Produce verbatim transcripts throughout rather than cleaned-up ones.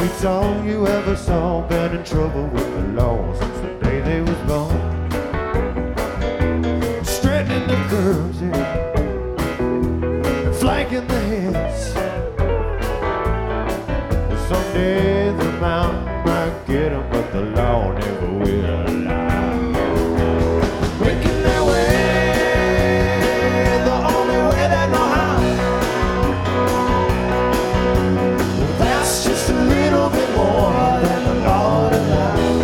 It's all you ever saw. Been in trouble with the law since the day they was born. Straightening the curves, yeah, flanking the heads. Someday the mountain might get 'em, but the law never will. Making their way the only way they know how. That's just a little bit more than the Lord allows.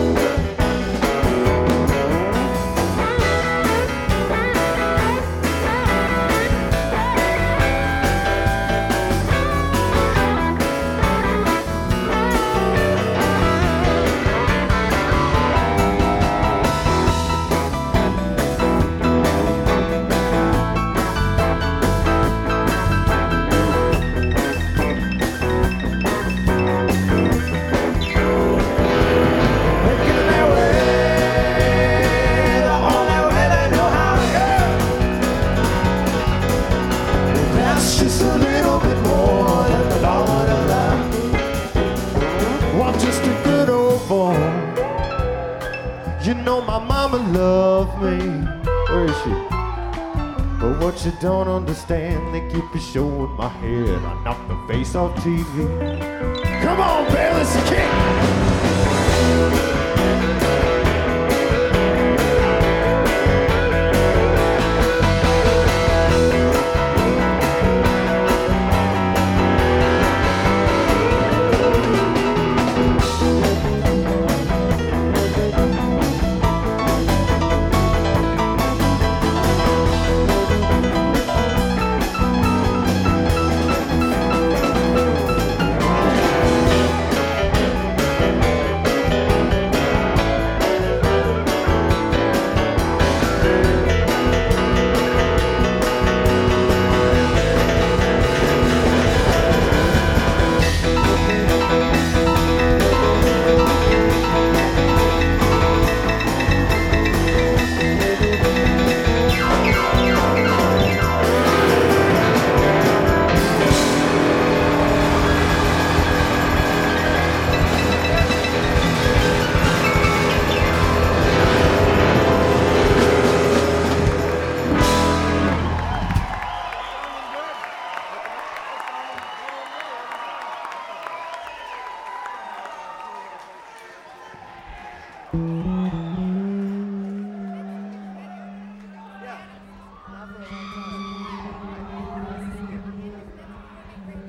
Just a little bit more than the Lord allowed. Well, I'm just a good old boy. You know my mama loved me. Where is she? But what you don't understand, they keep you showing my head. I knock the face off T V. Come on, Bill, it's a kick. Mm-hmm.